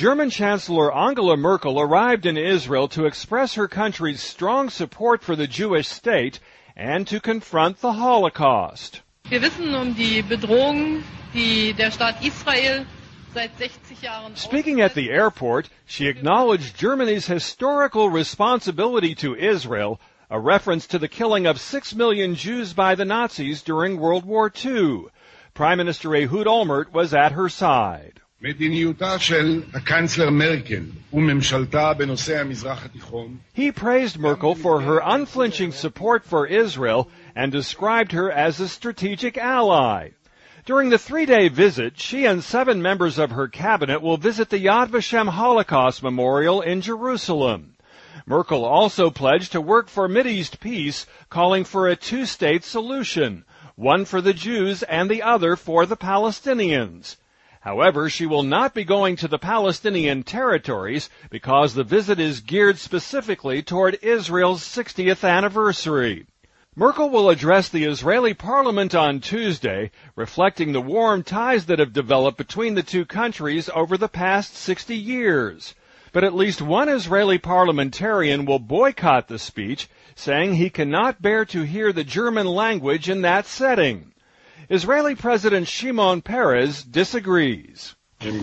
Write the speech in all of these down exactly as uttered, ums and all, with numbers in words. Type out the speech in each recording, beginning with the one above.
German Chancellor Angela Merkel arrived in Israel to express her country's strong support for the Jewish state and to confront the Holocaust. Wir wissen um die Bedrohung, die der Staat Israel seit sechzig Jahren. Speaking at the airport, she acknowledged Germany's historical responsibility to Israel, a reference to the killing of six million Jews by the Nazis during World War Two. Prime Minister Ehud Olmert was at her side. מדיניותה של הקנצלר מרקל וממשלתה בנושא המזרח התיכון. He praised Merkel for her unflinching support for Israel and described her as a strategic ally. During the three-day visit, she and seven members of her cabinet will visit the Yad Vashem Holocaust Memorial in Jerusalem. Merkel also pledged to work for Mideast peace, calling for a two-state solution, one for the Jews and the other for the Palestinians. However, she will not be going to the Palestinian territories because the visit is geared specifically toward Israel's sixtieth anniversary. Merkel will address the Israeli parliament on Tuesday, reflecting the warm ties that have developed between the two countries over the past sixty years. But at least one Israeli parliamentarian will boycott the speech, saying he cannot bear to hear the German language in that setting. Israeli President Shimon Peres disagrees. We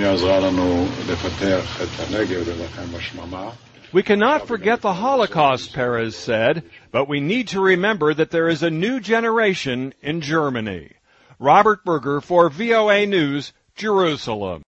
cannot forget the Holocaust, Peres said, but we need to remember that there is a new generation in Germany. Robert Berger for V O A News, Jerusalem.